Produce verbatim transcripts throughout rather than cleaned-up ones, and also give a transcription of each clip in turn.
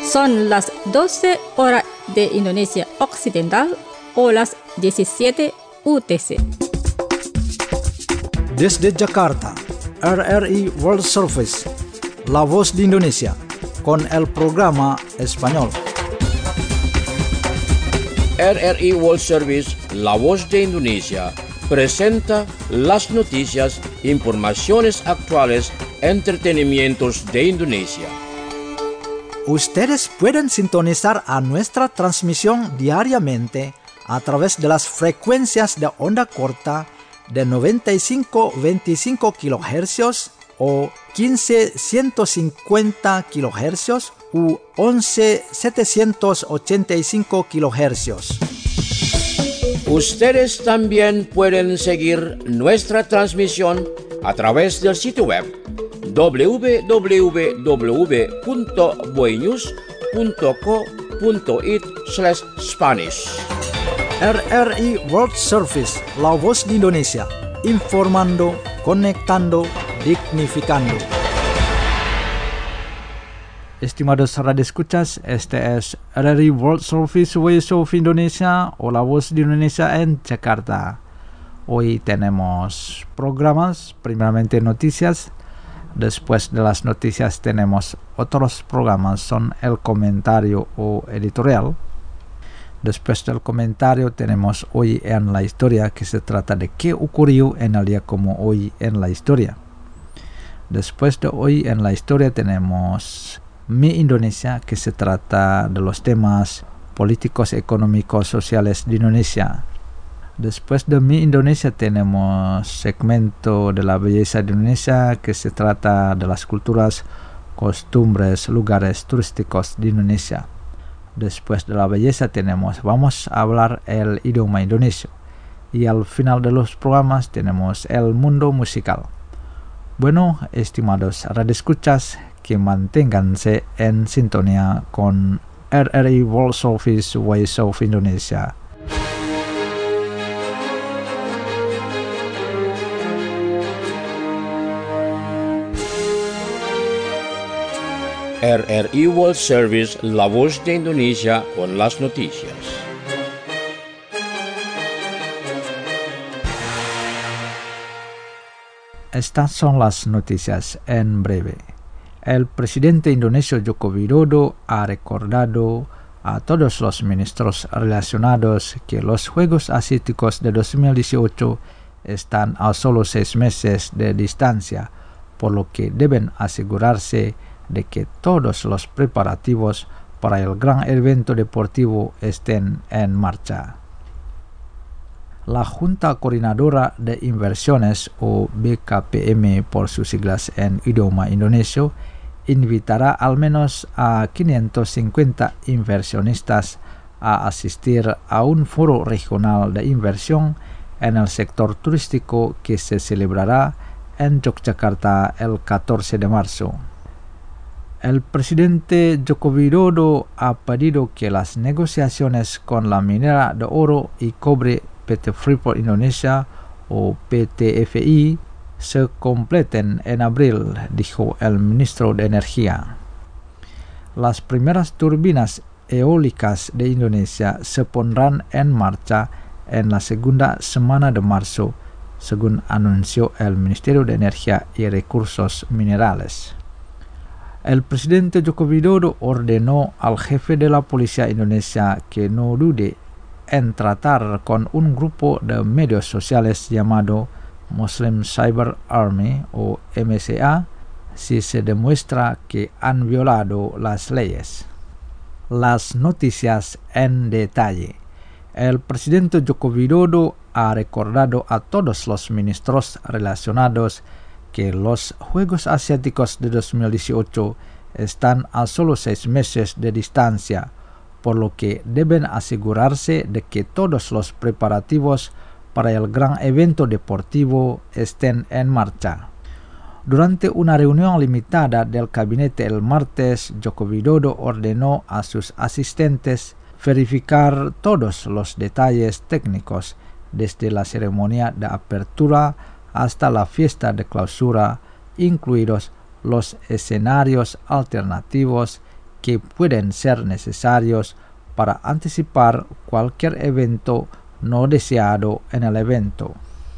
Son las doce horas de Indonesia Occidental o las diecisiete U T C. Desde Jakarta, R R I World Service, La Voz de Indonesia, con el programa español. R R I World Service, La Voz de Indonesia, presenta las noticias, informaciones actuales, entretenimientos de Indonesia. Ustedes pueden sintonizar a nuestra transmisión diariamente a través de las frecuencias de onda corta de noventa y cinco punto veinticinco kilohercios o quince punto ciento cincuenta kilohercios u once punto setecientos ochenta y cinco kilohercios. Ustedes también pueden seguir nuestra transmisión a través del sitio web w w w punto boenews punto co punto it slash Spanish. R R I World Service, La Voz de Indonesia, informando, conectando, dignificando. Estimados radioescuchas, este es R R I World Service Voice of Indonesia o La Voz de Indonesia en Jakarta. Hoy tenemos programas, primeramente noticias. Después de las noticias tenemos otros programas, son el comentario o editorial. Después del comentario tenemos Hoy en la Historia, que se trata de qué ocurrió en el día como hoy en la historia. Después de Hoy en la Historia tenemos Mi Indonesia, que se trata de los temas políticos, económicos, sociales de Indonesia. Después de Mi Indonesia tenemos segmento de la belleza de Indonesia, que se trata de las culturas, costumbres, lugares turísticos de Indonesia. Después de la belleza tenemos Vamos a hablar el idioma indonesio. Y al final de los programas tenemos El Mundo Musical. Bueno, estimados radioescuchas, que manténganse en sintonía con R R I World Service Voice of Indonesia. R R I World Service, La Voz de Indonesia, con las noticias. Estas son las noticias en breve. El presidente indonesio Joko Widodo ha recordado a todos los ministros relacionados que los Juegos Asiáticos de dos mil dieciocho están a solo seis meses de distancia, por lo que deben asegurarse de que todos los preparativos para el gran evento deportivo estén en marcha. La Junta Coordinadora de Inversiones, o B K P M por sus siglas en idioma indonesio, invitará al menos a quinientos cincuenta inversionistas a asistir a un foro regional de inversión en el sector turístico que se celebrará en Yogyakarta el catorce de marzo. El presidente Joko Widodo ha pedido que las negociaciones con la minera de oro y cobre P T Freeport Indonesia o P T F I se completen en abril, dijo el ministro de Energía. Las primeras turbinas eólicas de Indonesia se pondrán en marcha en la segunda semana de marzo, según anunció el Ministerio de Energía y Recursos Minerales. El presidente Joko Widodo ordenó al jefe de la policía indonesia que no dude en tratar con un grupo de medios sociales llamado Muslim Cyber Army o M C A si se demuestra que han violado las leyes. Las noticias en detalle. El presidente Joko Widodo ha recordado a todos los ministros relacionados que los Juegos Asiáticos de dos mil dieciocho están a solo seis meses de distancia, por lo que deben asegurarse de que todos los preparativos para el gran evento deportivo estén en marcha. Durante una reunión limitada del gabinete el martes, Joko Widodo ordenó a sus asistentes verificar todos los detalles técnicos, desde la ceremonia de apertura hasta la fiesta de clausura, incluidos los escenarios alternativos que pueden ser necesarios para anticipar cualquier evento no deseado en el evento.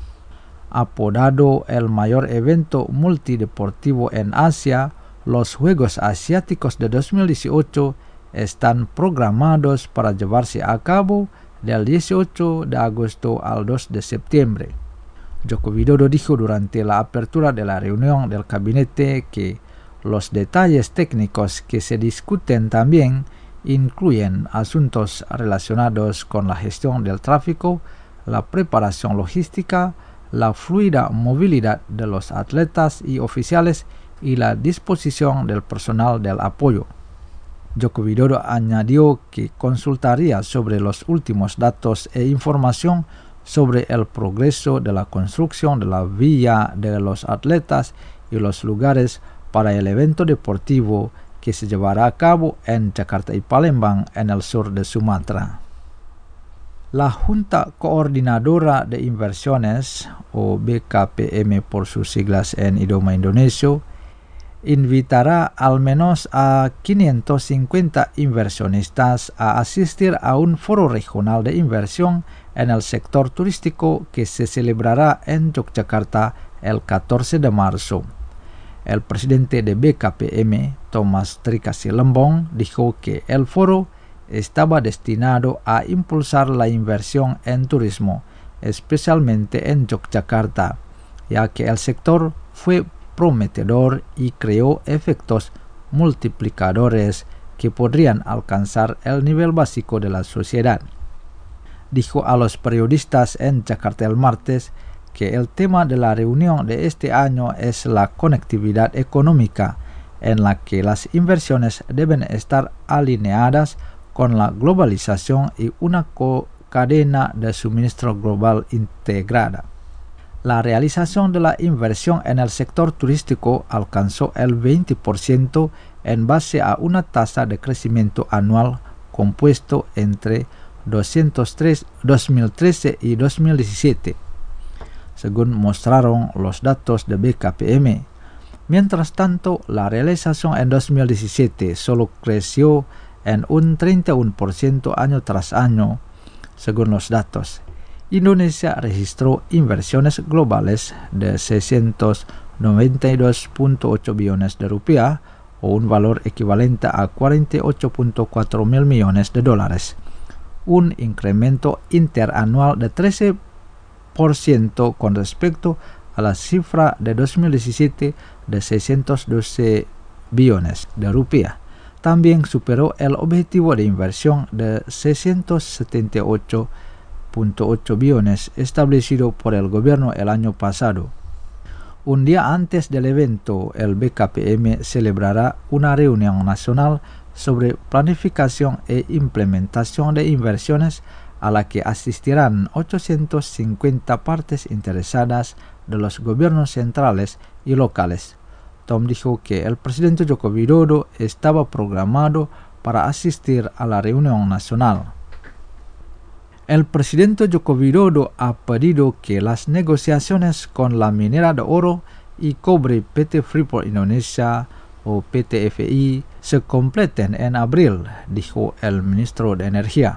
Apodado el mayor evento multideportivo en Asia, los Juegos Asiáticos de dos mil dieciocho están programados para llevarse a cabo del dieciocho de agosto al dos de septiembre. Joko Widodo dijo durante la apertura de la reunión del gabinete que los detalles técnicos que se discuten también incluyen asuntos relacionados con la gestión del tráfico, la preparación logística, la fluida movilidad de los atletas y oficiales y la disposición del personal del apoyo. Joko Widodo añadió que consultaría sobre los últimos datos e información sobre el progreso de la construcción de la villa de los atletas y los lugares para el evento deportivo que se llevará a cabo en Jakarta y Palembang en el sur de Sumatra. La Junta Coordinadora de Inversiones, o B K P M por sus siglas en idioma indonesio, invitará al menos a quinientos cincuenta inversionistas a asistir a un foro regional de inversión en el sector turístico que se celebrará en Yogyakarta el catorce de marzo. El presidente de B K P M, Thomas Trikasi Lembong, dijo que el foro estaba destinado a impulsar la inversión en turismo, especialmente en Yogyakarta, ya que el sector fue prometedor y creó efectos multiplicadores que podrían alcanzar el nivel básico de la sociedad. Dijo a los periodistas en Jakarta el martes que el tema de la reunión de este año es la conectividad económica, en la que las inversiones deben estar alineadas con la globalización y una cadena de suministro global integrada. La realización de la inversión en el sector turístico alcanzó el veinte por ciento en base a una tasa de crecimiento anual compuesto entre dos mil trece y dos mil diecisiete, según mostraron los datos de B K P M. Mientras tanto, la realización en dos mil diecisiete solo creció en un treinta y uno por ciento año tras año, según los datos. Indonesia registró inversiones globales de seiscientos noventa y dos punto ocho billones de rupiah, o un valor equivalente a cuarenta y ocho punto cuatro mil millones de dólares, un incremento interanual de trece por ciento con respecto a la cifra de dos mil diecisiete de seiscientos doce billones de rupiah. También superó el objetivo de inversión de seiscientos setenta y ocho punto ocho billones establecido por el gobierno el año pasado. Un día antes del evento, el B K P M celebrará una reunión nacional sobre planificación e implementación de inversiones a la que asistirán ochocientas cincuenta partes interesadas de los gobiernos centrales y locales. Tom dijo que el presidente Joko Widodo estaba programado para asistir a la reunión nacional. El presidente Joko Widodo ha pedido que las negociaciones con la minera de oro y cobre P T Freeport Indonesia o P T F I se completen en abril, dijo el ministro de Energía.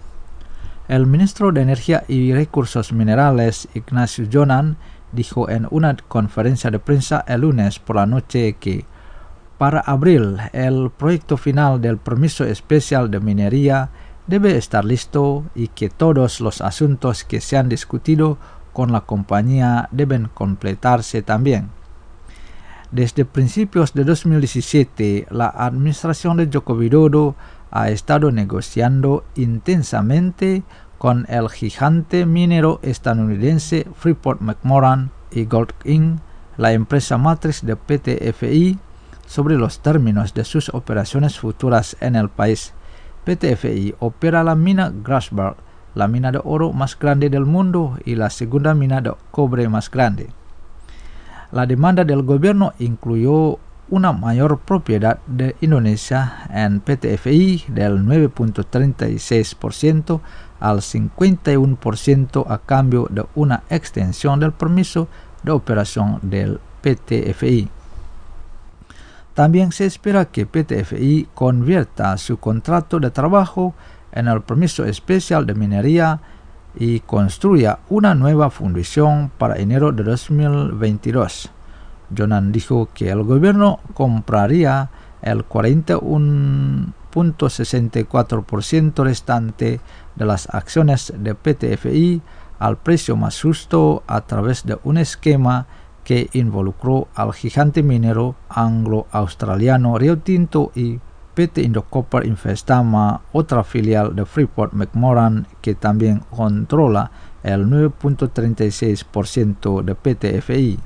El ministro de Energía y Recursos Minerales, Ignacio Jonan, dijo en una conferencia de prensa el lunes por la noche que para abril el proyecto final del permiso especial de minería debe estar listo y que todos los asuntos que se han discutido con la compañía deben completarse también. Desde principios de dos mil diecisiete, la administración de Joko Widodo ha estado negociando intensamente con el gigante minero estadounidense Freeport-McMoRan y Gold Incorporated, la empresa matriz de P T F I, sobre los términos de sus operaciones futuras en el país. P T F I opera la mina Grasberg, la mina de oro más grande del mundo y la segunda mina de cobre más grande. La demanda del gobierno incluyó una mayor propiedad de Indonesia en P T F I del nueve punto treinta y seis por ciento al cincuenta y uno por ciento a cambio de una extensión del permiso de operación del P T F I. También se espera que P T F I convierta su contrato de trabajo en el permiso especial de minería y construya una nueva fundición para enero de dos mil veintidós. Jonan dijo que el gobierno compraría el cuarenta y uno punto sesenta y cuatro por ciento restante de las acciones de P T F I al precio más justo a través de un esquema que involucró al gigante minero anglo-australiano Rio Tinto y P T Indocopper Investama, otra filial de Freeport-McMoRan que también controla el nueve punto treinta y seis por ciento de P T F I.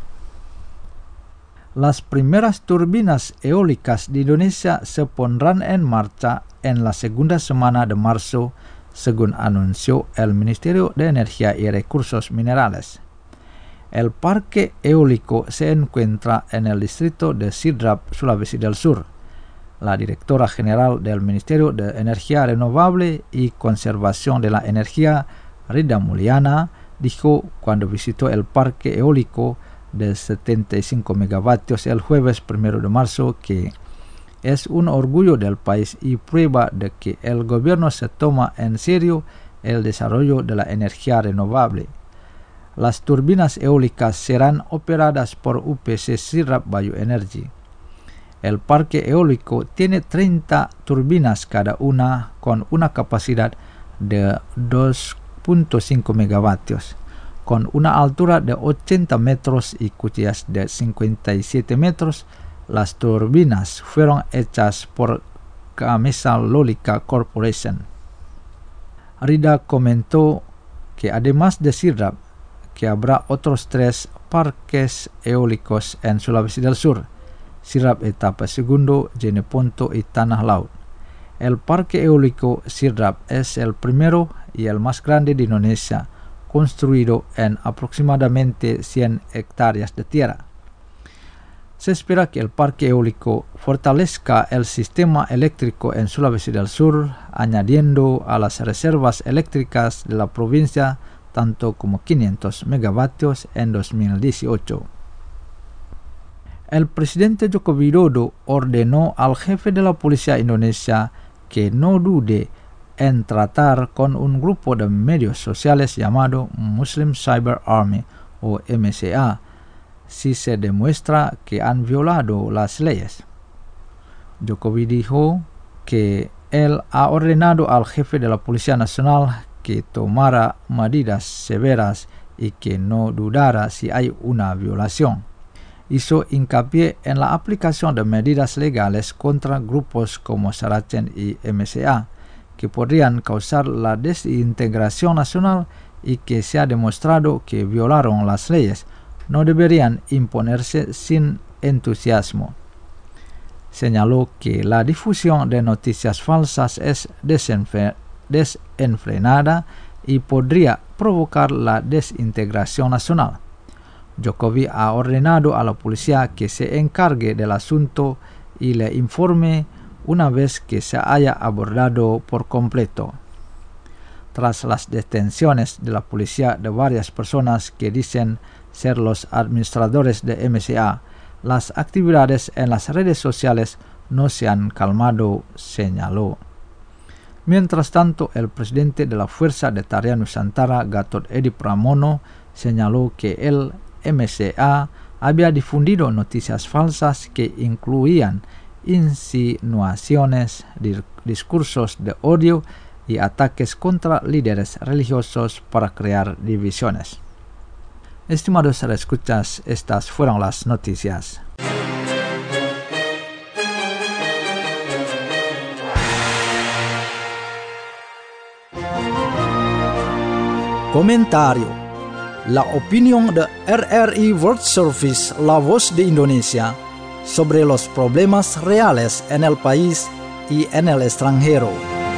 Las primeras turbinas eólicas de Indonesia se pondrán en marcha en la segunda semana de marzo, según anunció el Ministerio de Energía y Recursos Minerales. El parque eólico se encuentra en el distrito de Sidrap, Sulawesi del Sur. La directora general del Ministerio de Energía Renovable y Conservación de la Energía, Rida Mulyana, dijo cuando visitó el parque eólico de setenta y cinco megavatios el jueves primero de marzo que es un orgullo del país y prueba de que el gobierno se toma en serio el desarrollo de la energía renovable. Las turbinas eólicas serán operadas por U P C Sidrap Bioenergy. El parque eólico tiene treinta turbinas cada una con una capacidad de dos punto cinco megavatios. Con una altura de ochenta metros y cuchillas de cincuenta y siete metros, las turbinas fueron hechas por Gamesa Lolica Corporation. Rida comentó que además de Sidrap, que habrá otros tres parques eólicos en Sulawesi del Sur, Sidrap Etapa Segundo, Jeneponto y Tanah Laut. El parque eólico Sidrap es el primero y el más grande de Indonesia, construido en aproximadamente cien hectáreas de tierra. Se espera que el parque eólico fortalezca el sistema eléctrico en Sulawesi del Sur, añadiendo a las reservas eléctricas de la provincia tanto como quinientos megavatios en dos mil dieciocho. El presidente Joko Widodo ordenó al jefe de la policía Indonesia que no dude en tratar con un grupo de medios sociales llamado Muslim Cyber Army o M C A si se demuestra que han violado las leyes. Jokowi dijo que él ha ordenado al jefe de la Policía Nacional que tomara medidas severas y que no dudara si hay una violación. Hizo hincapié en la aplicación de medidas legales contra grupos como Saracen y M C A, que podrían causar la desintegración nacional y que se ha demostrado que violaron las leyes, no deberían imponerse sin entusiasmo. Señaló que la difusión de noticias falsas es desenfre- desenfrenada y podría provocar la desintegración nacional. Jokowi ha ordenado a la policía que se encargue del asunto y le informe una vez que se haya abordado por completo. Tras las detenciones de la policía de varias personas que dicen ser los administradores de M C A, las actividades en las redes sociales no se han calmado, señaló. Mientras tanto, el presidente de la Fuerza de Tarian Nusantara, Gatot Edi Pramono, señaló que el M C A había difundido noticias falsas que incluían insinuaciones, discursos de odio y ataques contra líderes religiosos para crear divisiones. Estimados escuchas, estas fueron las noticias. Comentario. La opinión de R R I World Service, la voz de Indonesia, sobre los problemas reales en el país y en el extranjero.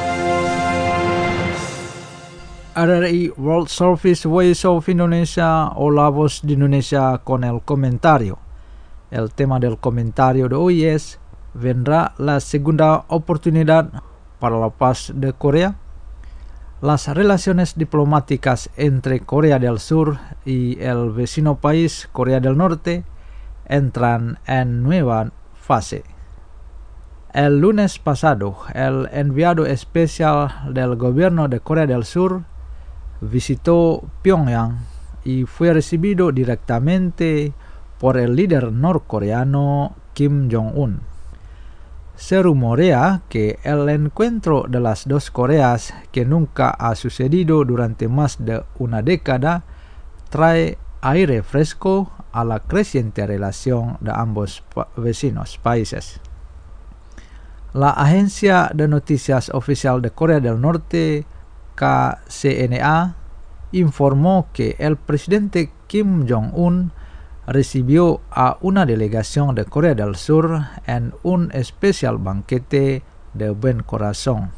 R R I World Service Voice of Indonesia o la voz de Indonesia con el comentario. El tema del comentario de hoy es: ¿vendrá la segunda oportunidad para la paz de Corea? Las relaciones diplomáticas entre Corea del Sur y el vecino país Corea del Norte entran en nueva fase. El lunes pasado, el enviado especial del gobierno de Corea del Sur visitó Pyongyang y fue recibido directamente por el líder norcoreano Kim Jong-un. Se rumorea que el encuentro de las dos Coreas, que nunca ha sucedido durante más de una década, trae aire fresco a la creciente relación de ambos pa- vecinos países. La agencia de noticias oficial de Corea del Norte, K C N A, informó que el presidente Kim Jong-un recibió a una delegación de Corea del Sur en un especial banquete de buen corazón.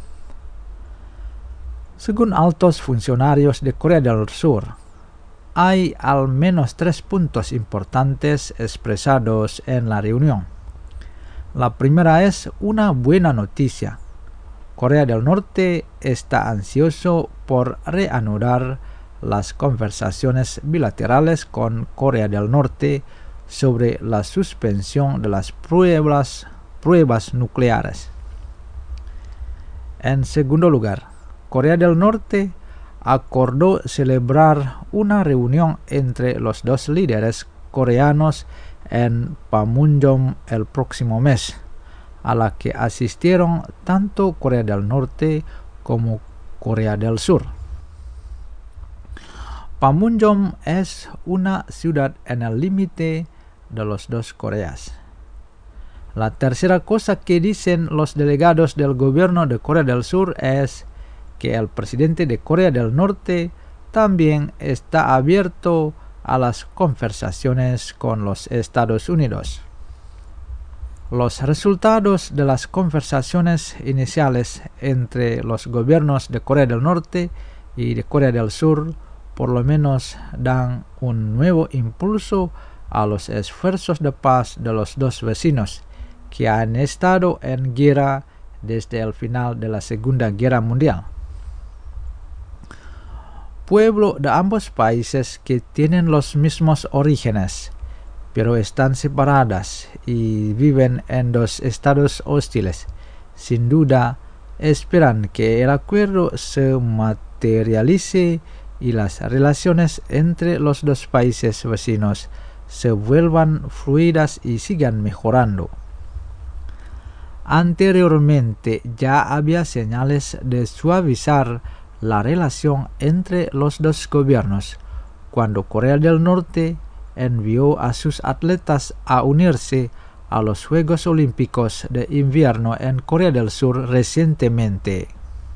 Según altos funcionarios de Corea del Sur, hay al menos tres puntos importantes expresados en la reunión. La primera es una buena noticia. Corea del Norte está ansioso por reanudar las conversaciones bilaterales con Corea del Norte sobre la suspensión de las pruebas, pruebas nucleares. En segundo lugar, Corea del Norte acordó celebrar una reunión entre los dos líderes coreanos en Panmunjom el próximo mes, a la que asistieron tanto Corea del Norte como Corea del Sur. Panmunjom es una ciudad en el límite de los dos Coreas. La tercera cosa que dicen los delegados del gobierno de Corea del Sur es que el presidente de Corea del Norte también está abierto a las conversaciones con los Estados Unidos. Los resultados de las conversaciones iniciales entre los gobiernos de Corea del Norte y de Corea del Sur por lo menos dan un nuevo impulso a los esfuerzos de paz de los dos vecinos que han estado en guerra desde el final de la Segunda Guerra Mundial. Pueblos de ambos países que tienen los mismos orígenes, pero están separadas y viven en dos estados hostiles, sin duda esperan que el acuerdo se materialice y las relaciones entre los dos países vecinos se vuelvan fluidas y sigan mejorando. Anteriormente ya había señales de suavizar la relación entre los dos gobiernos cuando Corea del Norte envió a sus atletas a unirse a los Juegos Olímpicos de Invierno en Corea del Sur recientemente.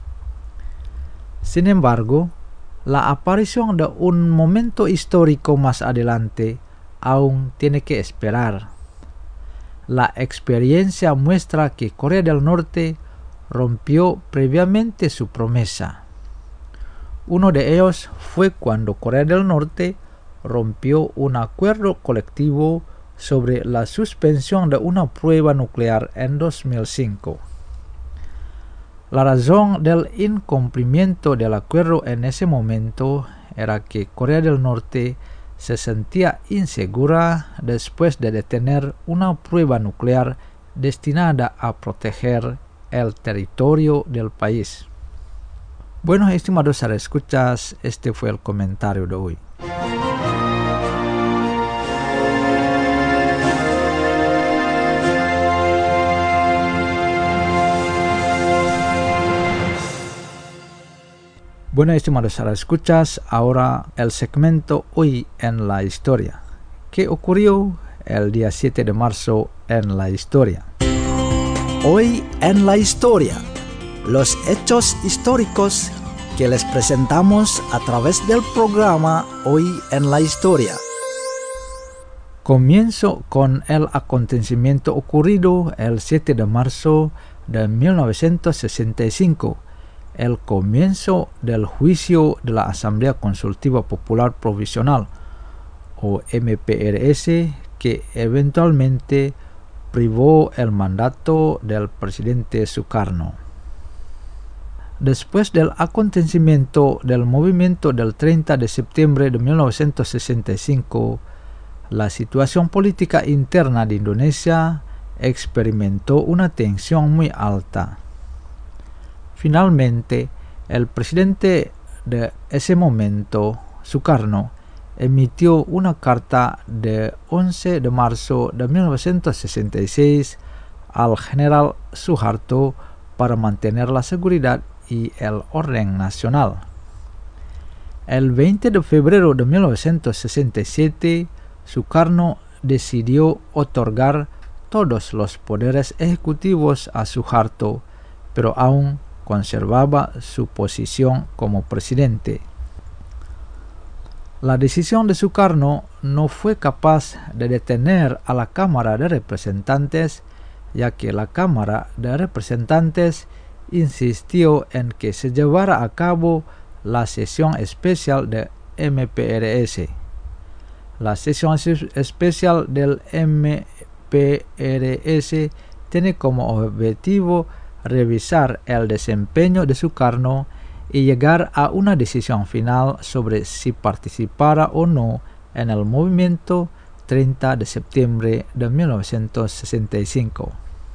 Sin embargo, la aparición de un momento histórico más adelante aún tiene que esperar. La experiencia muestra que Corea del Norte rompió previamente su promesa. Uno de ellos fue cuando Corea del Norte rompió un acuerdo colectivo sobre la suspensión de una prueba nuclear en dos mil cinco. La razón del incumplimiento del acuerdo en ese momento era que Corea del Norte se sentía insegura después de detener una prueba nuclear destinada a proteger el territorio del país. Bueno, estimados escuchas, este fue el comentario de hoy. Bueno, estimados escuchas, ahora el segmento Hoy en la Historia. ¿Qué ocurrió el día siete de marzo en la historia? Hoy en la historia, los hechos históricos que les presentamos a través del programa Hoy en la Historia. Comienzo con el acontecimiento ocurrido el siete de marzo de mil novecientos sesenta y cinco, el comienzo del juicio de la Asamblea Consultiva Popular Provisional, o M P R S, que eventualmente privó el mandato del presidente Sukarno. Después del acontecimiento del movimiento del treinta de septiembre de mil novecientos sesenta y cinco, la situación política interna de Indonesia experimentó una tensión muy alta. Finalmente, el presidente de ese momento, Sukarno, emitió una carta de once de marzo de mil novecientos sesenta y seis al general Suharto para mantener la seguridad y el orden nacional. El veinte de febrero de mil novecientos sesenta y siete, Sukarno decidió otorgar todos los poderes ejecutivos a Suharto, pero aún conservaba su posición como presidente. La decisión de Sukarno no fue capaz de detener a la Cámara de Representantes, ya que la Cámara de Representantes insistió en que se llevara a cabo la sesión especial de M P R S. La sesión especial del M P R S tiene como objetivo revisar el desempeño de Sukarno y llegar a una decisión final sobre si participara o no en el movimiento treinta de septiembre de mil novecientos sesenta y cinco.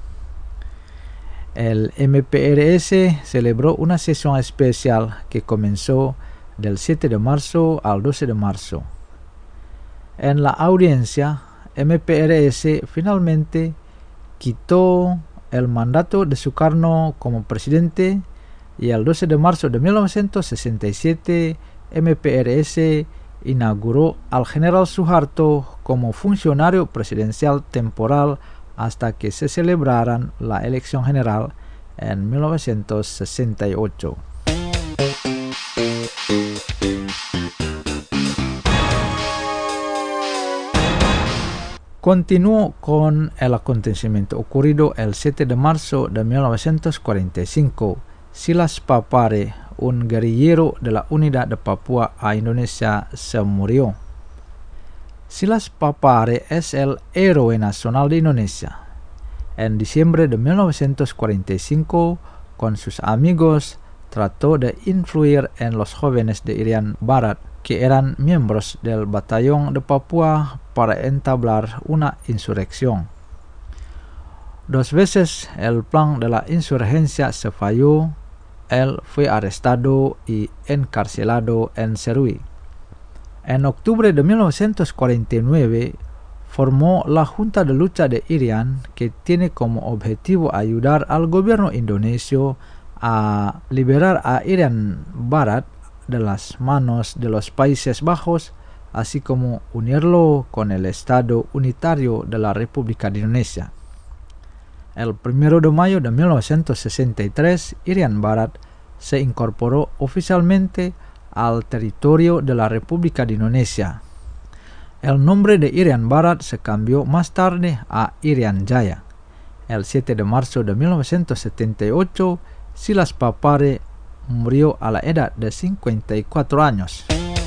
El M P R S celebró una sesión especial que comenzó del siete de marzo al doce de marzo. En la audiencia, M P R S finalmente quitó el mandato de Sukarno como presidente y el doce de marzo de mil novecientos sesenta y siete M P R S inauguró al general Suharto como funcionario presidencial temporal hasta que se celebraran la elección general en mil novecientos sesenta y ocho. Continuó con el acontecimiento ocurrido el siete de marzo de mil novecientos cuarenta y cinco. Silas Papare, un guerrillero de la Unidad de Papua a Indonesia, se murió. Silas Papare es el héroe nacional de Indonesia. En diciembre de mil novecientos cuarenta y cinco, con sus amigos, trató de influir en los jóvenes de Irian Barat, que eran miembros del batallón de Papua, para entablar una insurrección. Dos veces el plan de la insurgencia se falló. Él fue arrestado y encarcelado en Serui. En octubre de mil novecientos cuarenta y nueve, formó la Junta de Lucha de Irian, que tiene como objetivo ayudar al gobierno indonesio a liberar a Irian Barat de las manos de los Países Bajos, así como unirlo con el Estado unitario de la República de Indonesia. El primero de mayo de mil novecientos sesenta y tres, Irian Barat se incorporó oficialmente al territorio de la República de Indonesia. El nombre de Irian Barat se cambió más tarde a Irian Jaya. El siete de marzo de mil novecientos setenta y ocho, Silas Papare murió a la edad de cincuenta y cuatro años.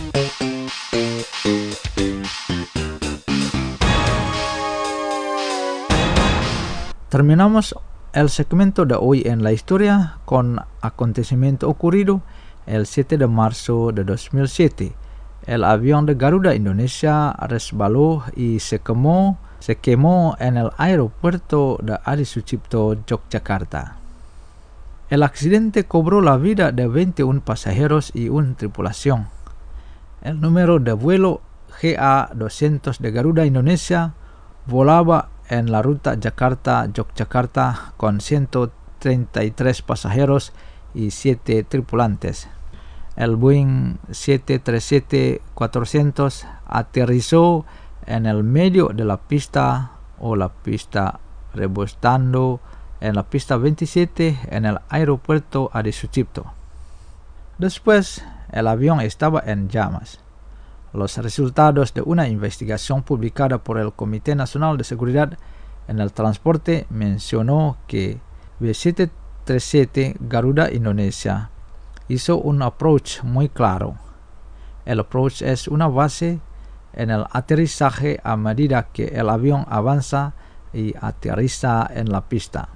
Terminamos el segmento de hoy en la historia con acontecimiento ocurrido el siete de marzo de dos mil siete. El avión de Garuda Indonesia resbaló y se quemó, se quemó en el aeropuerto de Adi Sucipto, Yogyakarta. El accidente cobró la vida de veintiún pasajeros y una tripulación. El número de vuelo G A doscientos de Garuda Indonesia volaba en la ruta Jakarta-Yogyakarta con ciento treinta y tres pasajeros y siete tripulantes. El Boeing siete treinta y siete cuatrocientos aterrizó en el medio de la pista o la pista rebosando en la pista veintisiete en el aeropuerto Adi Sucipto. Después, el avión estaba en llamas. Los resultados de una investigación publicada por el Comité Nacional de Seguridad en el Transporte mencionó que B siete treinta y siete Garuda Indonesia hizo un approach muy claro. El approach es una base en el aterrizaje a medida que el avión avanza y aterriza en la pista.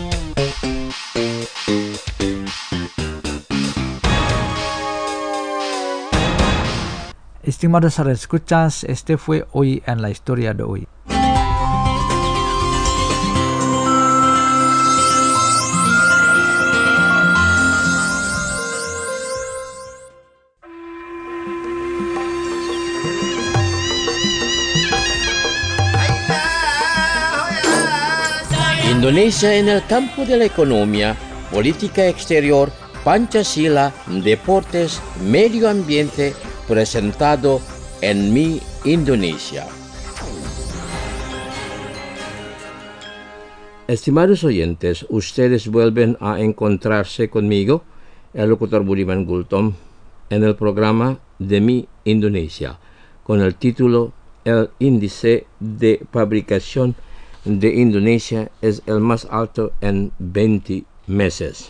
Estimados escuchas, este fue Hoy en la Historia de Hoy. Indonesia en el campo de la economía, política exterior, Pancasila, deportes, medio ambiente, presentado en Mi Indonesia. Estimados oyentes, ustedes vuelven a encontrarse conmigo, el locutor Budiman Gultom, en el programa de Mi Indonesia, con el título El índice de fabricación de Indonesia es el más alto en veinte meses.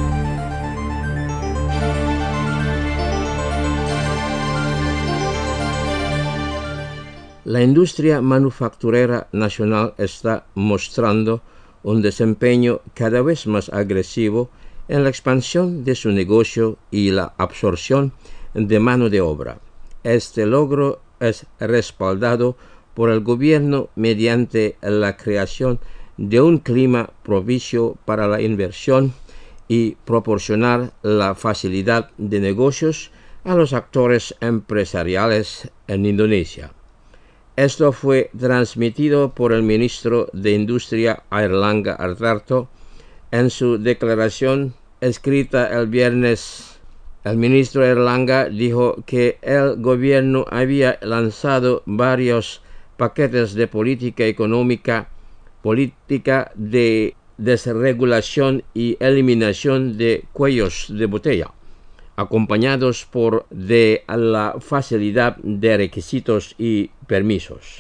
La industria manufacturera nacional está mostrando un desempeño cada vez más agresivo en la expansión de su negocio y la absorción de mano de obra. Este logro es respaldado por el gobierno mediante la creación de un clima propicio para la inversión y proporcionar la facilidad de negocios a los actores empresariales en Indonesia. Esto fue transmitido por el ministro de Industria Airlangga Hartarto en su declaración escrita el viernes. El ministro Airlangga dijo que el gobierno había lanzado varios paquetes de política económica, política de desregulación y eliminación de cuellos de botella, acompañados por de la facilidad de requisitos y permisos.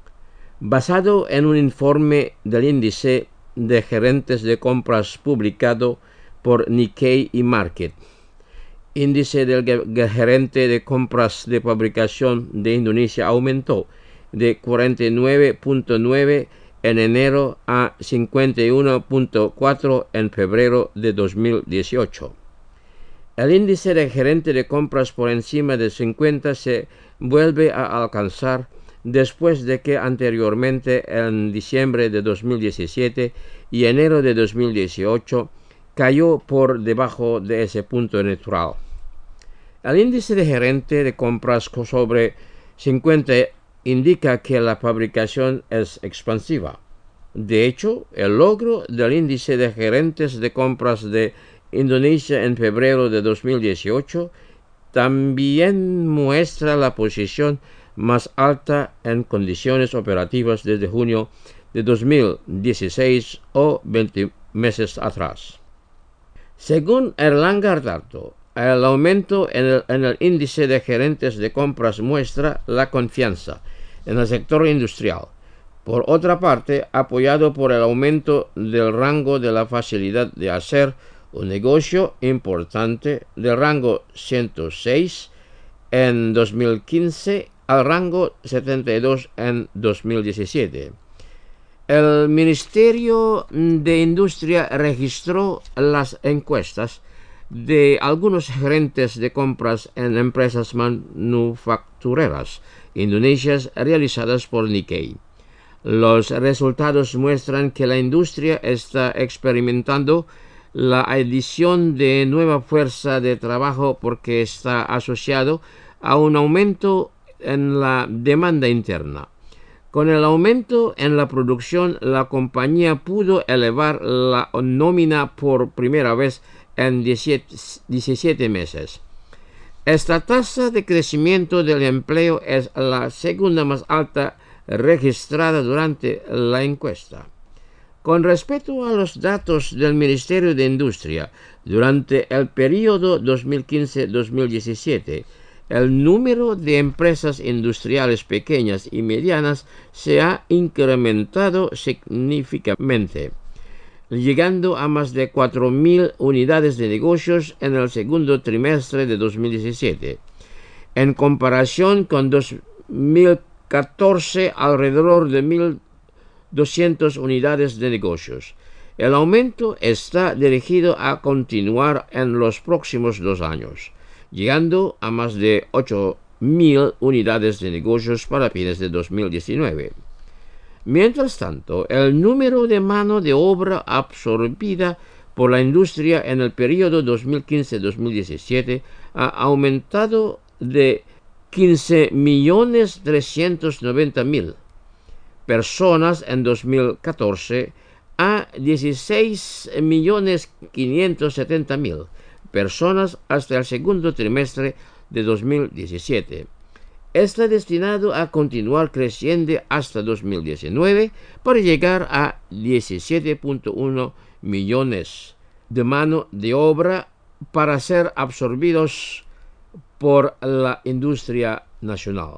Basado en un informe del índice de gerentes de compras publicado por Nikkei y Market, índice del gerente de compras de fabricación de Indonesia aumentó de cuarenta y nueve punto nueve en enero a cincuenta y uno punto cuatro en febrero de dos mil dieciocho. El índice de gerente de compras por encima de cincuenta se vuelve a alcanzar después de que anteriormente en diciembre de dos mil diecisiete y enero de dos mil dieciocho cayó por debajo de ese punto neutral. El índice de gerente de compras sobre cincuenta indica que la fabricación es expansiva. De hecho, el logro del índice de gerentes de compras de Indonesia en febrero de dos mil dieciocho también muestra la posición más alta en condiciones operativas desde junio de dos mil dieciséis o veinte meses atrás. Según Airlangga Hartarto, el aumento en el, en el índice de gerentes de compras muestra la confianza en el sector industrial. Por otra parte, apoyado por el aumento del rango de la facilidad de hacer un negocio importante del rango ciento seis en dos mil quince al rango setenta y dos en dos mil diecisiete. El Ministerio de Industria registró las encuestas de algunos gerentes de compras en empresas manufactureras indonesias realizadas por Nikkei. Los resultados muestran que la industria está experimentando la adición de nueva fuerza de trabajo porque está asociado a un aumento en la demanda interna. Con el aumento en la producción, la compañía pudo elevar la nómina por primera vez en diecisiete meses. Esta tasa de crecimiento del empleo es la segunda más alta registrada durante la encuesta. Con respecto a los datos del Ministerio de Industria, durante el periodo dos mil quince a dos mil diecisiete, el número de empresas industriales pequeñas y medianas se ha incrementado significativamente, llegando a más de cuatro mil unidades de negocios en el segundo trimestre de dos mil diecisiete. En comparación con dos mil catorce, alrededor de mil doscientas unidades de negocios. El aumento está dirigido a continuar en los próximos dos años, llegando a más de ocho mil unidades de negocios para fines de dos mil diecinueve. Mientras tanto, el número de mano de obra absorbida por la industria en el periodo dos mil quince a dos mil diecisiete ha aumentado de quince millones trescientos noventa mil personas en dos mil catorce a dieciséis millones quinientos setenta mil personas hasta el segundo trimestre de dos mil diecisiete. Está destinado a continuar creciendo hasta dos mil diecinueve para llegar a diecisiete punto uno millones de mano de obra para ser absorbidos por la industria nacional.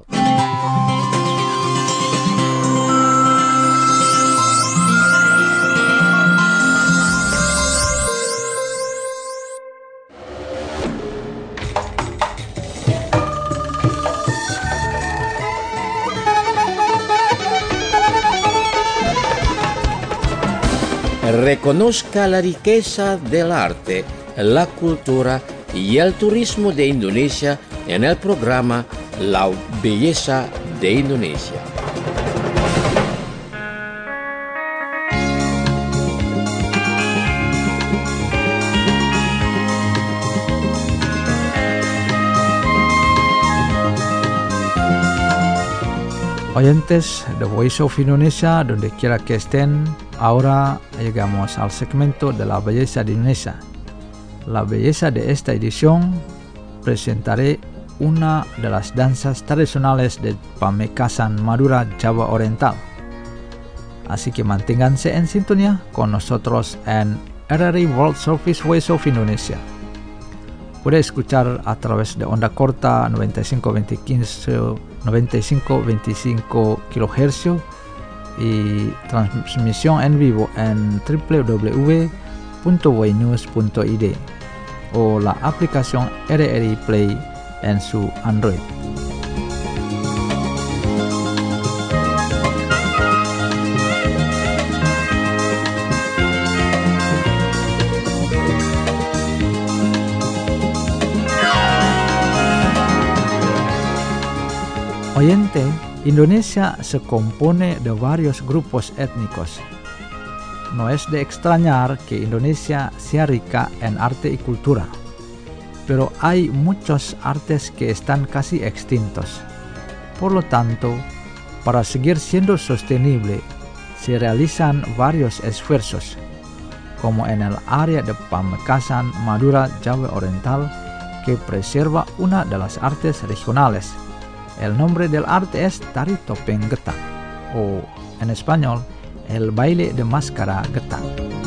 Reconozca la riqueza del arte, la cultura y el turismo de Indonesia en el programa La Belleza de Indonesia. Oyentes de Voice of Indonesia, donde quiera que estén, ahora llegamos al segmento de la belleza de Indonesia. La belleza de esta edición presentaré una de las danzas tradicionales de Pamekasan Madura, Java Oriental. Así que manténganse en sintonía con nosotros en R R I World Service Voice of Indonesia. Puede escuchar a través de onda corta noventa y cinco veinticinco kilohercios y transmisión en vivo en w w w punto voinews punto i d o la aplicación R R I Play en su Android. Oyente, Indonesia se compone de varios grupos étnicos. No es de extrañar que Indonesia sea rica en arte y cultura, pero hay muchos artes que están casi extintos. Por lo tanto, para seguir siendo sostenible, se realizan varios esfuerzos, como en el área de Pamekasan Madura, Java Oriental, que preserva una de las artes regionales. El nombre del arte es Tari Topeng Getak, o en español, el baile de máscara Getak.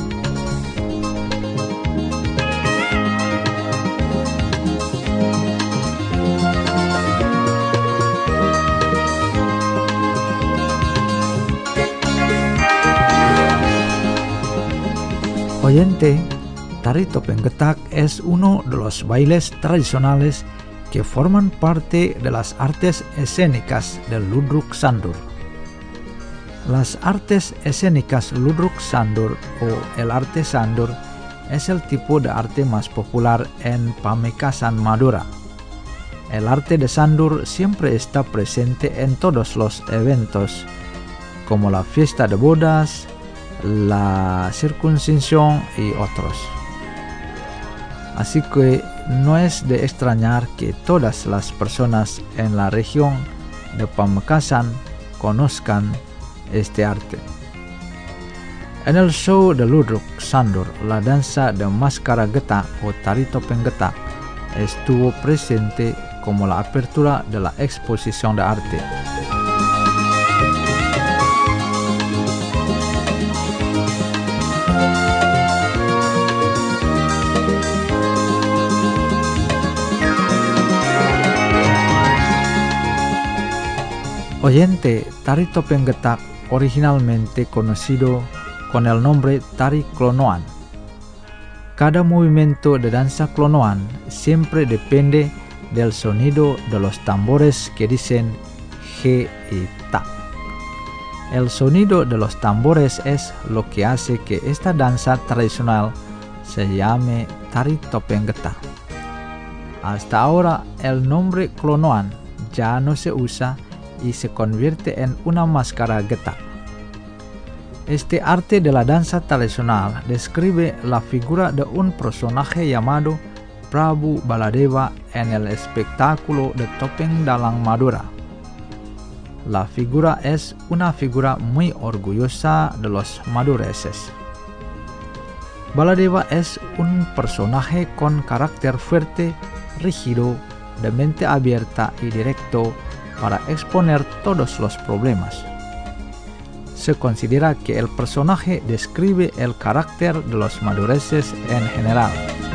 Oyente, Tari Topeng Getak es uno de los bailes tradicionales que forman parte de las artes escénicas del Ludruk Sandur. Las artes escénicas Ludruk Sandur o el arte Sandur es el tipo de arte más popular en Pamekasan Madura. El arte de Sandur siempre está presente en todos los eventos, como la fiesta de bodas, la circuncisión y otros. Así que no es de extrañar que todas las personas en la región de Pamekasan conozcan este arte. En el show de Ludruk Sandur, la danza de máscara Getak o Tari Topeng Getak estuvo presente como la apertura de la exposición de arte. Oyente, Tari Topeng Getak originalmente conocido con el nombre Tari Klonoan. Cada movimiento de danza Klonoan siempre depende del sonido de los tambores que dicen G y Ta. El sonido de los tambores es lo que hace que esta danza tradicional se llame Tari Topeng Getak. Hasta ahora el nombre Klonoan ya no se usa y se convierte en una máscara Getak. Este arte de la danza tradicional describe la figura de un personaje llamado Prabu Baladeva en el espectáculo de Topeng Dalang Madura. la figura es una figura muy orgullosa de los madureces. Baladeva es un personaje con carácter fuerte, rígido, de mente abierta y directo para exponer todos los problemas. Se considera que el personaje describe el carácter de los madureces en general.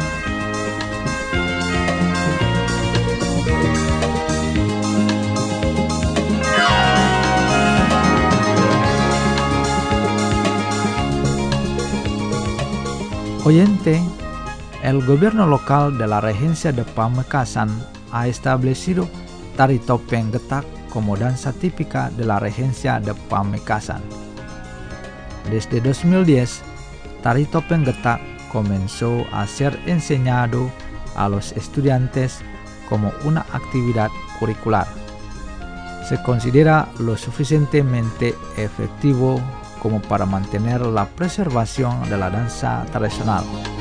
Oyente, el gobierno local de la regencia de Pamekasan ha establecido tari topeng getak como danza típica de la regencia de Pamekasan. Desde dos mil diez, tari topeng getak comenzó a ser enseñado a los estudiantes como una actividad curricular. Se considera lo suficientemente efectivo como para mantener la preservación de la danza tradicional.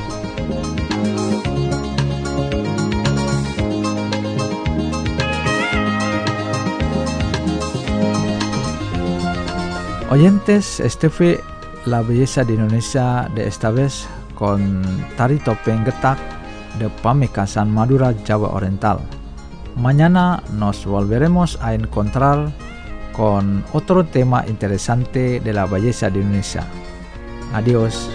Oyentes, este fue la belleza de Indonesia de esta vez con tari topeng getak de Pamekasan, Madura, Jawa Oriental. Mañana nos volveremos a encontrar con otro tema interesante de la belleza de Indonesia. Adiós.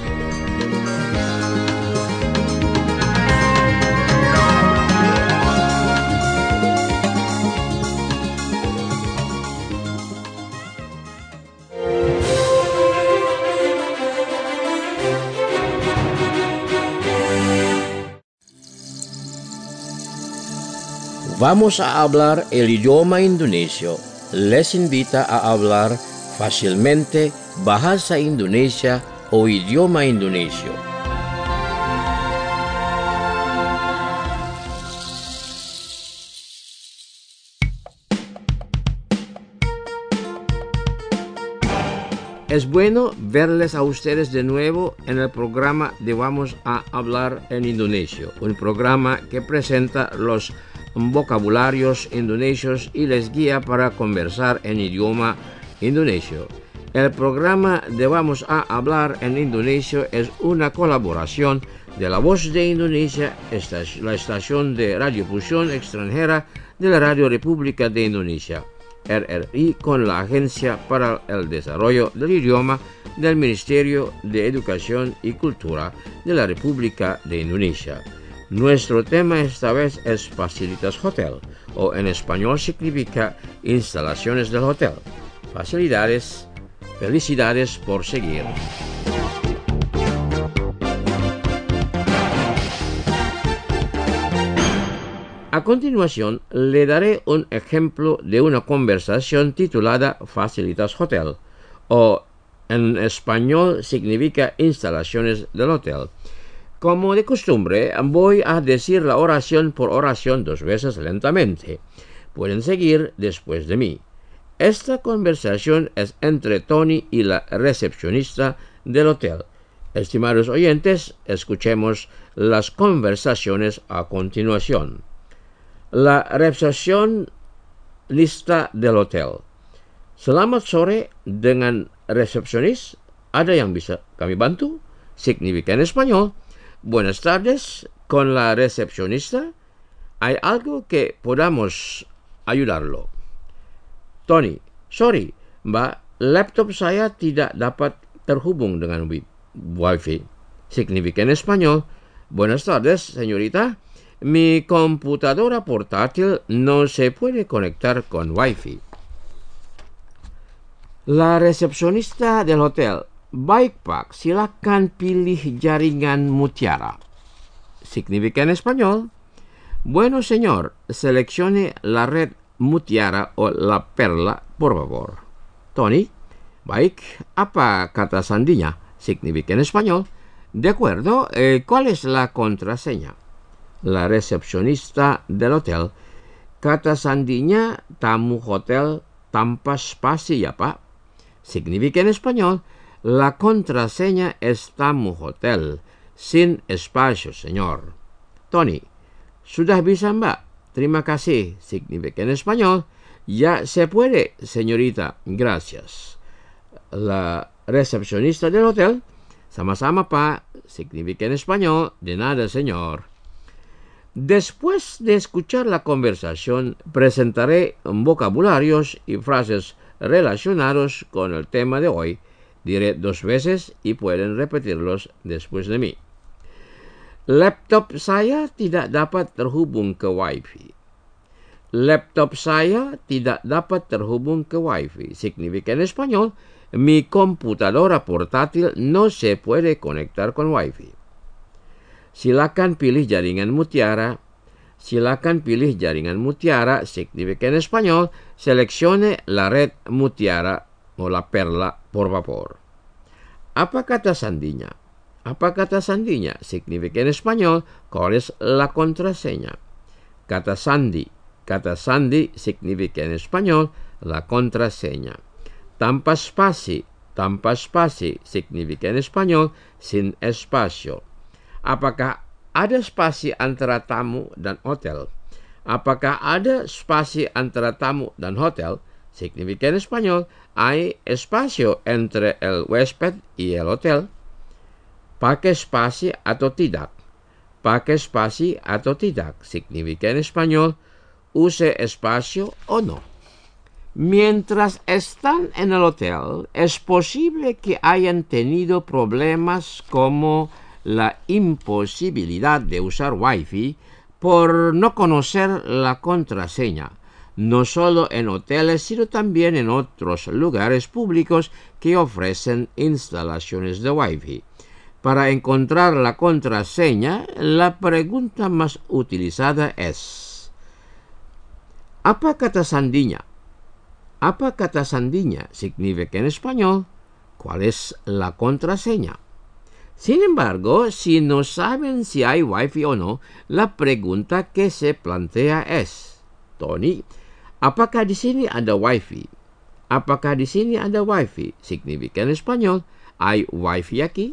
Vamos a hablar el idioma indonesio. Les invita a hablar fácilmente bahasa Indonesia o idioma indonesio. Es bueno verles a ustedes de nuevo en el programa de Vamos a hablar en indonesio, un programa que presenta los vocabularios indonesios y les guía para conversar en idioma indonesio. El programa de Vamos a hablar en indonesio es una colaboración de La Voz de Indonesia, la estación de radiofusión extranjera de la Radio República de Indonesia, R R I, con la Agencia para el Desarrollo del Idioma del Ministerio de Educación y Cultura de la República de Indonesia. Nuestro tema esta vez es Facilitas Hotel, o en español significa instalaciones del hotel. Facilidades, felicidades por seguir. A continuación, le daré un ejemplo de una conversación titulada Facilitas Hotel, o en español significa instalaciones del hotel. Como de costumbre, voy a decir la oración por oración dos veces lentamente. Pueden seguir después de mí. Esta conversación es entre Tony y la recepcionista del hotel. Estimados oyentes, escuchemos las conversaciones a continuación. La recepcionista del hotel. Selamat sore dengan resepsionis. Ada yang bisa kami bantu? Significa en español. Buenas tardes, con la recepcionista. ¿Hay algo que podamos ayudarlo? Tony, sorry, Mbak, laptop saya tidak dapat terhubung dengan Wi-Fi. Significa en español. Buenas tardes, señorita. Mi computadora portátil no se puede conectar con Wi-Fi. La recepcionista del hotel. Baik Pak, silakan pilih jaringan Mutiara. Significa en español. Bueno señor, seleccione la red Mutiara o la Perla, por favor. Tony, baik, apa kata sandinya? Significa en español. De acuerdo, eh, ¿cuál es la contraseña? La recepcionista del hotel. Kata sandinya tamu hotel tanpa spasi ya Pak. Significa en español. La contraseña es tamu hotel, sin espacio, señor. Tony, sudah bisa Mbak? Terima kasih. Significa en español. Ya se puede, señorita, gracias. La recepcionista del hotel, sama-sama, Pak, significa en español, de nada, señor. Después de escuchar la conversación, presentaré vocabularios y frases relacionados con el tema de hoy. Diré dos veces y pueden repetirlos después de mí. Laptop saya tidak dapat terhubung ke Wi-Fi. Laptop saya tidak dapat terhubung ke Wi-Fi. Significa en español, mi computadora portátil no se puede conectar con Wi-Fi. Silakan pilih jaringan mutiara. Silakan pilih jaringan mutiara. Significa en español, seleccione la red mutiara o la perla, por favor. Apa kata sandinya? Apa kata sandinya? Significa en español, ¿cuál es la contraseña? Kata sandi. Kata sandi significa en español, la contraseña. Tanpa spasi. Tanpa spasi significa en español, sin espacio. Apakah ada spasi antara tamu dan hotel? Apakah ada spasi antara tamu dan hotel? Significa en español, hay espacio entre el huésped y el hotel. Pakai spasi atau tidak? Pakai spasi atau tidak? Significa en español, use espacio o no. Mientras están en el hotel, es posible que hayan tenido problemas como la imposibilidad de usar Wi-Fi por no conocer la contraseña, no solo en hoteles, sino también en otros lugares públicos que ofrecen instalaciones de Wi-Fi. Para encontrar la contraseña, la pregunta más utilizada es: ¿apa kata sandinya? Apa kata sandinya? Significa en español, ¿cuál es la contraseña? Sin embargo, si no saben si hay Wi-Fi o no, la pregunta que se plantea es: Tony, apakah di sini ada Wi-Fi? Apakah di sini ada Wi-Fi? Significa en español, ¿hay Wi-Fi aquí?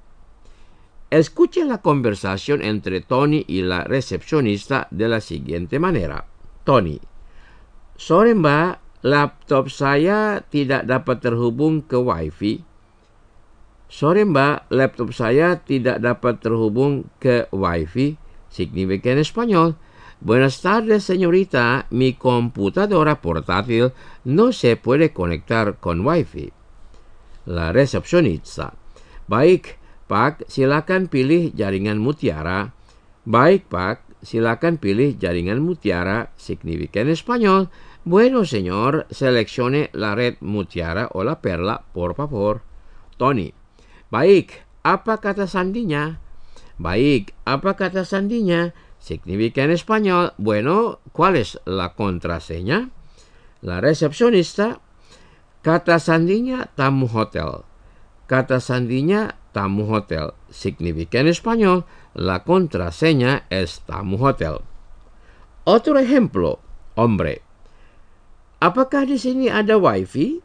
Escuche la conversación entre Tony y la recepcionista de la siguiente manera. Tony: sore mbak, laptop saya tidak dapat terhubung ke Wi-Fi. Sore mbak, laptop saya tidak dapat terhubung ke Wi-Fi. Significa en español, buenas tardes señorita, mi computadora portátil no se puede conectar con Wi-Fi. La recepcionista: baik Pak, silakan pilih jaringan mutiara. Baik Pak, silakan pilih jaringan mutiara. Significa en español, bueno señor, seleccione la red mutiara o la perla, por favor. Tony: baik, apa kata sandinya? Baik, apa kata sandinya? Significa en español, bueno, ¿cuál es la contraseña? La recepcionista: kata sandinya tamu hotel. Kata sandinya tamu hotel. Significa en español, la contraseña es tamu hotel. Otro ejemplo, hombre: apakah di sini ada Wi-Fi?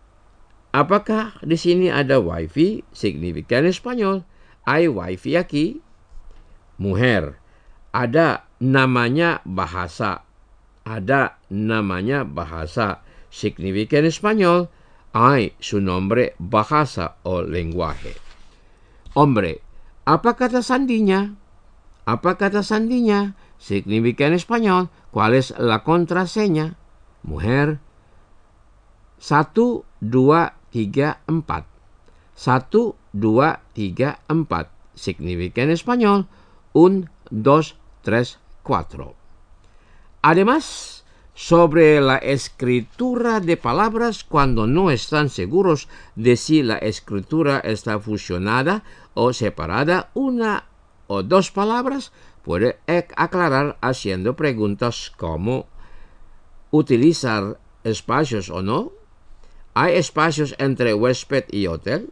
Apakah di sini ada Wi-Fi? Significa en español, ¿hay Wi-Fi aquí? Mujer: ada namanya bahasa. Ada namanya bahasa. Significa en español, hay su nombre bahasa o lenguaje. Hombre: apa kata sandinya? Apa kata sandinya? Significa en español, ¿cuál es la contraseña? Mujer: satu, dua, tiga, empat. Satu, dua, tiga, empat. Significa en español, un, dos, tres, cuatro. Además, sobre la escritura de palabras cuando no están seguros de si la escritura está fusionada o separada, una o dos palabras, puede aclarar haciendo preguntas como: ¿utilizar espacios o no? ¿Hay espacios entre huésped y hotel?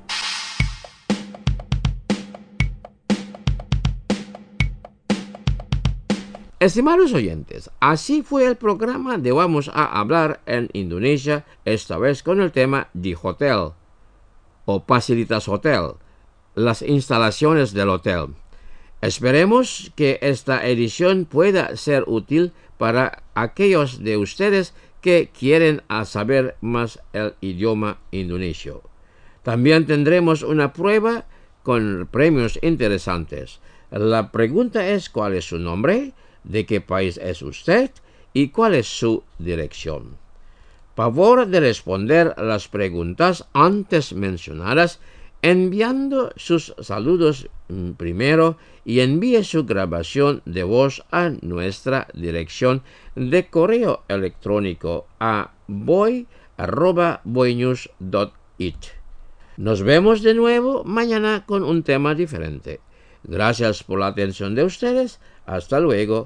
Estimados oyentes, así fue el programa de Vamos a Hablar en Indonesia, esta vez con el tema de hotel o facilitas hotel, las instalaciones del hotel. Esperemos que esta edición pueda ser útil para aquellos de ustedes que quieren a saber más el idioma indonesio. También tendremos una prueba con premios interesantes. La pregunta es ¿cuál es su nombre? ¿De qué país es usted? ¿Y cuál es su dirección? Favor de responder las preguntas antes mencionadas enviando sus saludos primero y envíe su grabación de voz a nuestra dirección de correo electrónico a boy arroba boynews punto it. Nos vemos de nuevo mañana con un tema diferente. Gracias por la atención de ustedes. Hasta luego.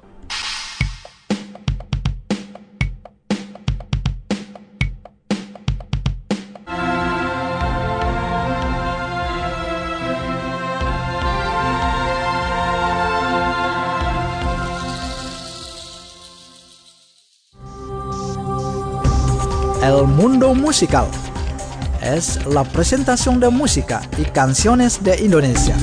El mundo musical es la presentación de música y canciones de Indonesia.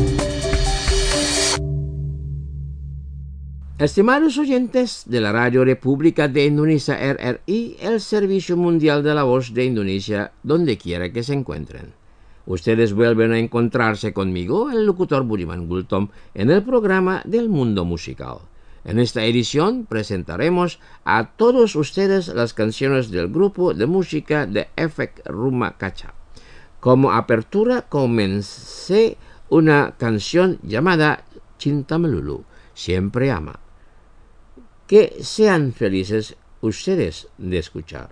Estimados oyentes de la Radio República de Indonesia R R I, el Servicio Mundial de la Voz de Indonesia, donde quiera que se encuentren. Ustedes vuelven a encontrarse conmigo, el locutor Budiman Gultom, en el programa del Mundo Musical. En esta edición presentaremos a todos ustedes las canciones del grupo de música de Efek Rumah Kaca. Como apertura comencé una canción llamada Cinta Melulu, Siempre Ama. Que sean felices ustedes de escuchar.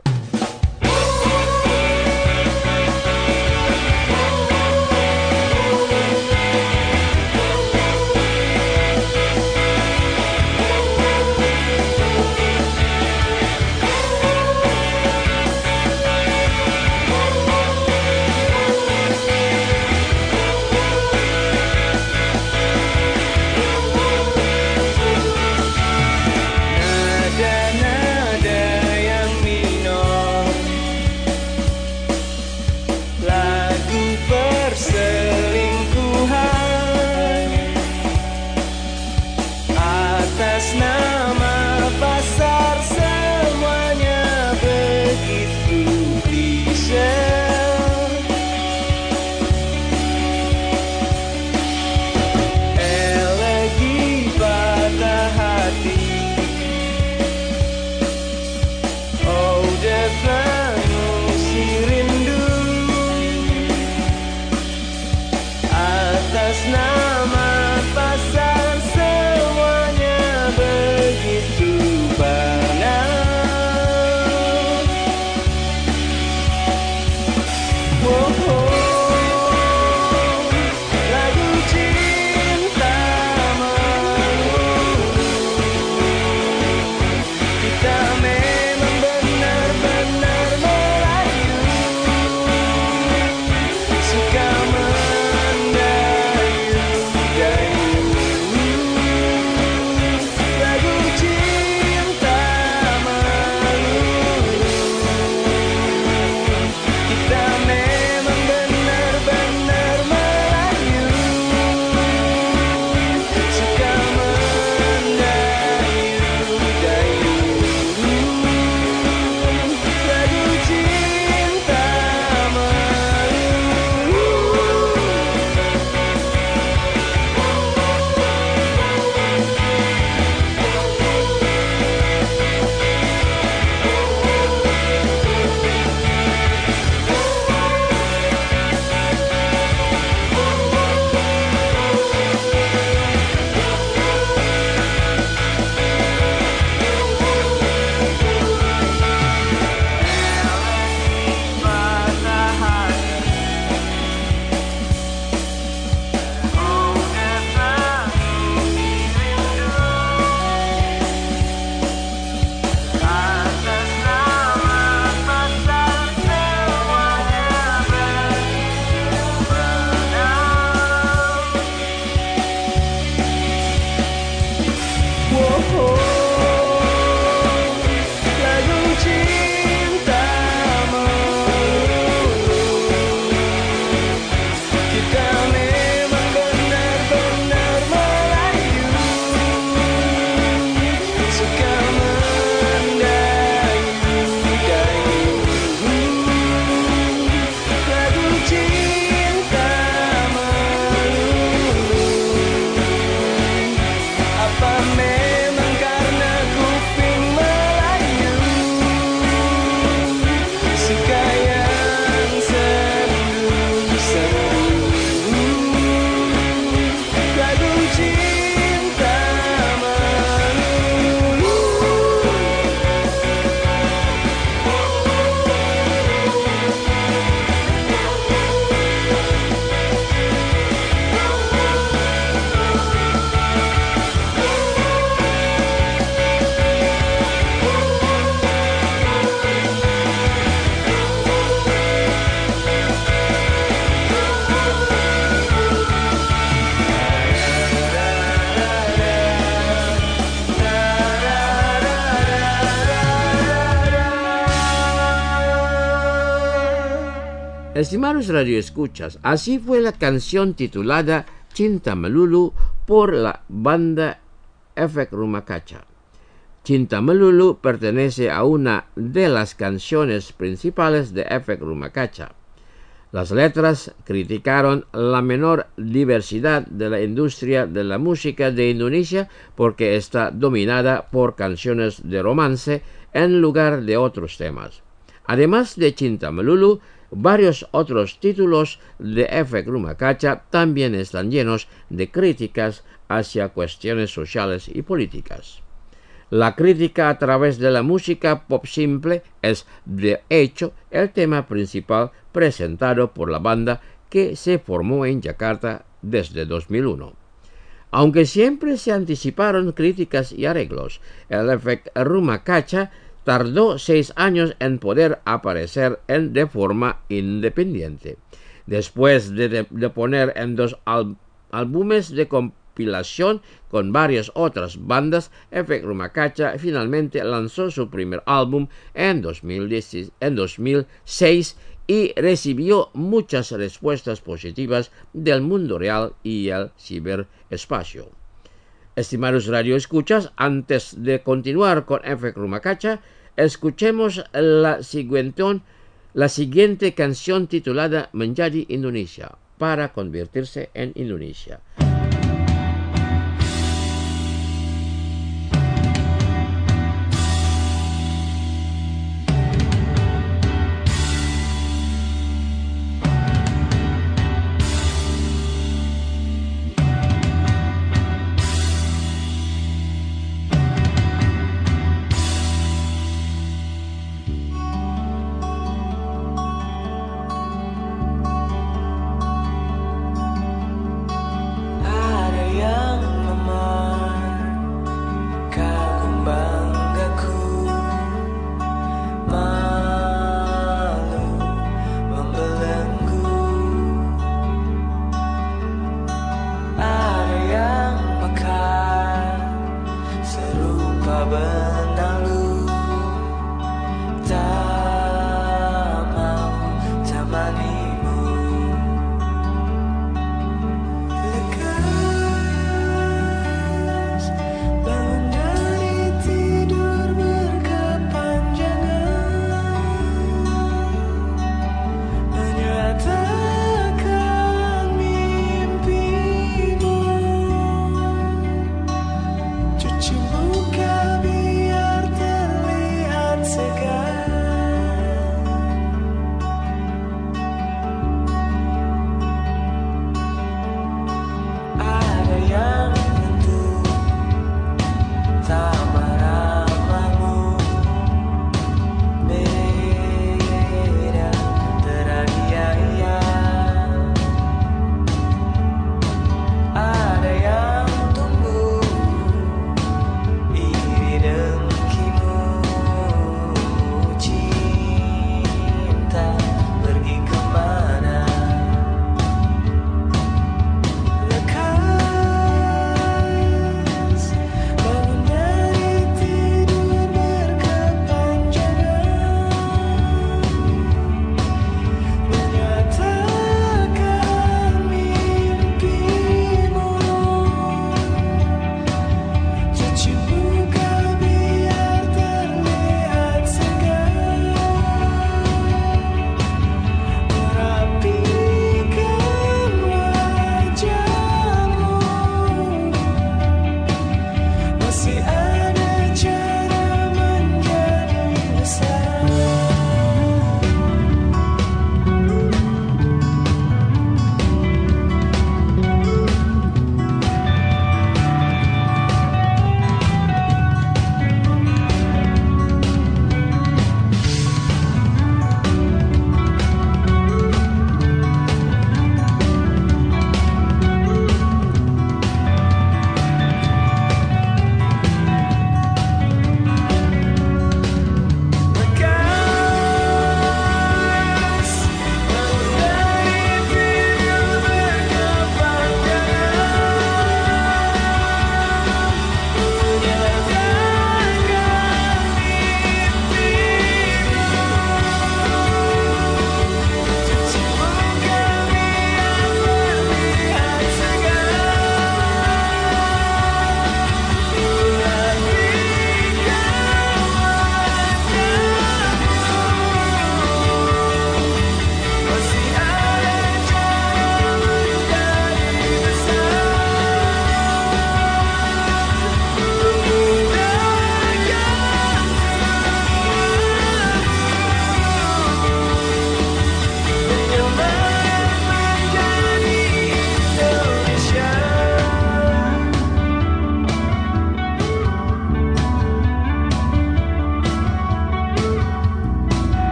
Nada-nada yang minor Estimados radioescuchas, así fue la canción titulada Cinta Melulu por la banda Efek Rumah Kaca. Cinta Melulu pertenece a una de las canciones principales de Efek Rumah Kaca. Las letras criticaron la menor diversidad de la industria de la música de Indonesia porque está dominada por canciones de romance en lugar de otros temas. Además de Cinta Melulu, varios otros títulos de Efek Rumah Kaca también están llenos de críticas hacia cuestiones sociales y políticas. La crítica a través de la música pop simple es, de hecho, el tema principal presentado por la banda que se formó en Yakarta desde dos mil uno. Aunque siempre se anticiparon críticas y arreglos, el Efek Rumah Kaca tardó seis años en poder aparecer en, de forma independiente. Después de, de, de poner en dos al, álbumes de compilación con varias otras bandas, Efek Rumah Kaca finalmente lanzó su primer álbum en dos mil seis y recibió muchas respuestas positivas del mundo real y el ciberespacio. Estimados radioescuchas, antes de continuar con Efek Rumah Kaca, escuchemos la siguiente, la siguiente canción titulada Menjadi Indonesia, para convertirse en Indonesia.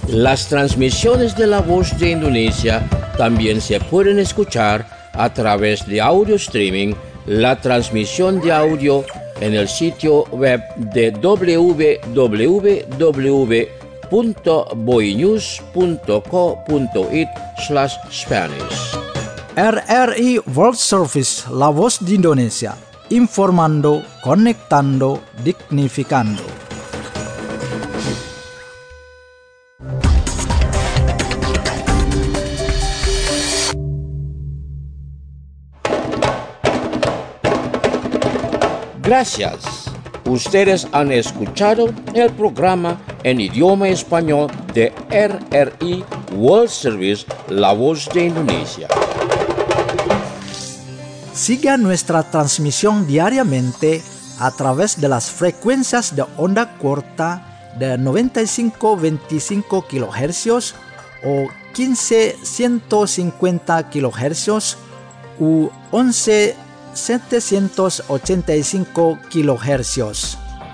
Las transmisiones de La Voz de Indonesia también se pueden escuchar a través de audio streaming, la transmisión de audio en el sitio web de doble u doble u doble u punto boinews punto co punto it slash Spanish. R R I World Service, La Voz de Indonesia, informando, conectando, dignificando. Gracias. Ustedes han escuchado el programa en idioma español de R R I World Service, La Voz de Indonesia. Siga nuestra transmisión diariamente a través de las frecuencias de onda corta de noventa y cinco punto veinticinco kilohercios o quince punto ciento cincuenta kilohercios u once punto setecientos ochenta y cinco kilohercios.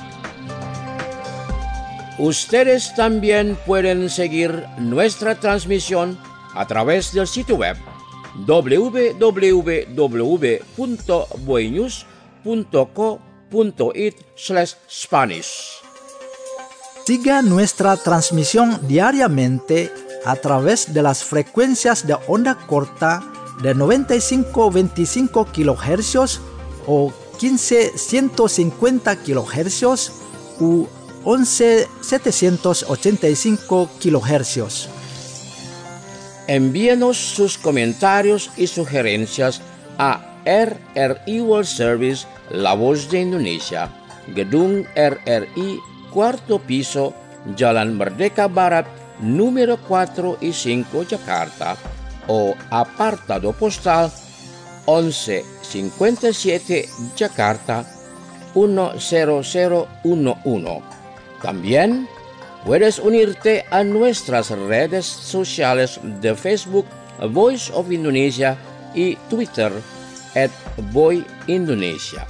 Ustedes también pueden seguir nuestra transmisión a través del sitio web doble u doble u doble u punto boinews punto co punto it slash Spanish. Siga nuestra transmisión diariamente a través de las frecuencias de onda corta de noventa y cinco punto veinticinco kilohercios o quince punto ciento cincuenta kilohercios u once punto setecientos ochenta y cinco kilohercios. Envíenos sus comentarios y sugerencias a R R I World Service, La Voz de Indonesia, Gedung R R I, cuarto piso, Jalan Merdeka Barat, número cuatro y cinco, Jakarta, o apartado postal once cincuenta y siete Jakarta uno cero cero uno uno. También puedes unirte a nuestras redes sociales de Facebook, Voice of Indonesia, y Twitter, at Boy Indonesia.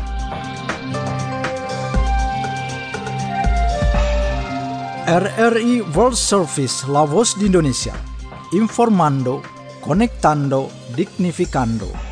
R R I World Service, La Voz de Indonesia, informando, conectando, dignificando.